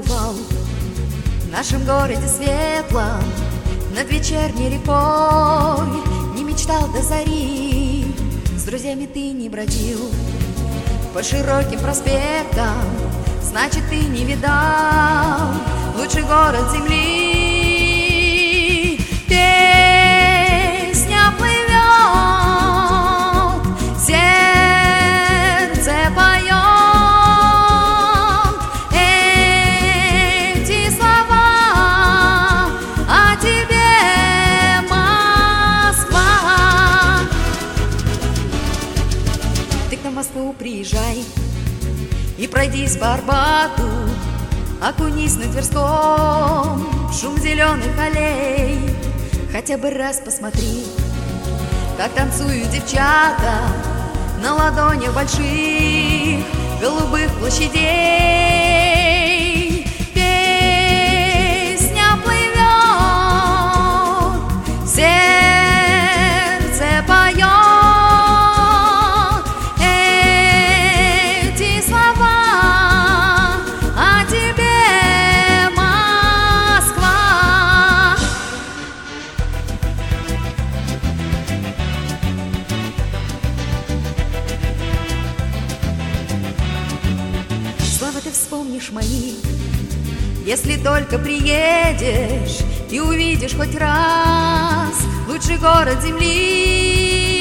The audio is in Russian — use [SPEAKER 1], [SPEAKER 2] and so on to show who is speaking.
[SPEAKER 1] бывал в нашем городе светлом, над вечерней рекой, не мечтал до зари, с друзьями ты не бродил по широким проспектам, значит, ты не видал лучший город земли. Песня плывет, сердце поет эти слова о тебе, Москва. Ты к нам в Москву приезжай и пройдись по Арбату, окунись на Тверском в шум зеленых аллей. Хотя бы раз посмотри, как танцуют девчата на ладонях больших голубых площадей. Песня плывет, сердце поет эти слова о тебе, Москва. Слова ты вспомнишь мои, если только приедешь и увидишь хоть раз лучший город земли.